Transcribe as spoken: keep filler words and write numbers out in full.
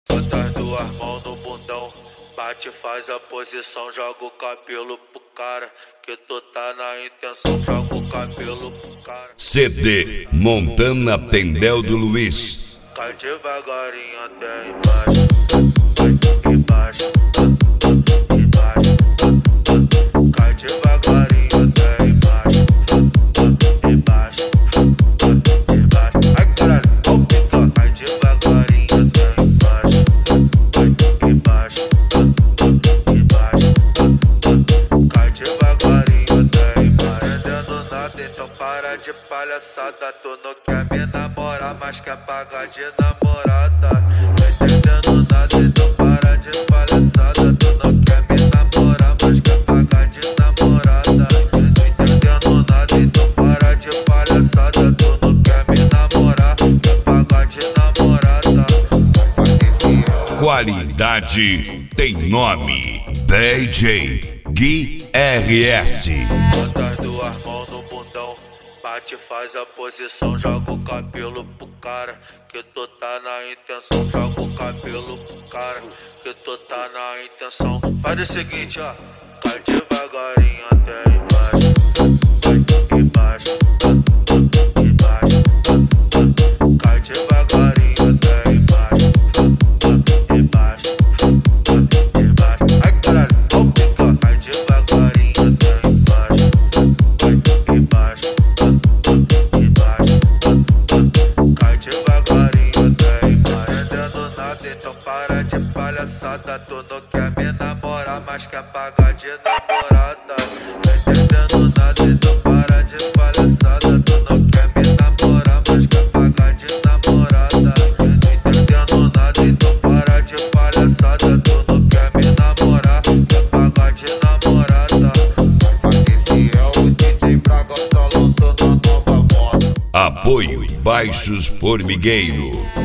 Bota as duas mãos no bundão, bate, faz a posição, joga o cabelo pro cara, que tu tá na intenção, joga o cabelo pro cara. C D Montana Tendel do Luiz. Cai devagarinho até embaixo, embaixo, embaixo. Cai devagarinho até embaixo, embaixo, embaixo. Ai caralho, ó o pica. Cai devagarinho até embaixo, embaixo, embaixo. Cai devagarinho até embaixo. Entendendo nada, então para de palhaçada. Tu não quer me namorar, mas quer pagar de namorada. Entendendo nada, então para de palhaçada. Tu não quer me namorar, mas quer pagar de namorada. Entendendo nada, então para de palhaçada. Tu não quer me namorar, quer pagar de namorada. Qualidade tem nome. D J Gui R S. Bota as duas mãos no bundão, bate, faz a posição, joga o cabelo pro cara, que tu tá na intenção, joga o cabelo pro cara, que tu tá na intenção. Faz o seguinte, ó, cai devagarinho até embaixo, embaixo, embaixo. Cai devagarinho até embaixo, embaixo, embaixo. Ai caralho, ó o pica. Cai devagarinho até embaixo, embaixo, embaixo. Cai devagarinho até embaixo. Entendendo nada, então para de palhaçada. Tu não quer me namorar, mas quer pagar de namorada. Entendendo nada, então para de palhaçada. Tu não quer me namorar, mas quer pagar de namorada. Entendendo nada, então para de palhaçada. Tu não quer me namorar, quer pagar de namorada. Esse é o D J Braga, tá lançando a nova moda. Apoio Baixos Formigueiro.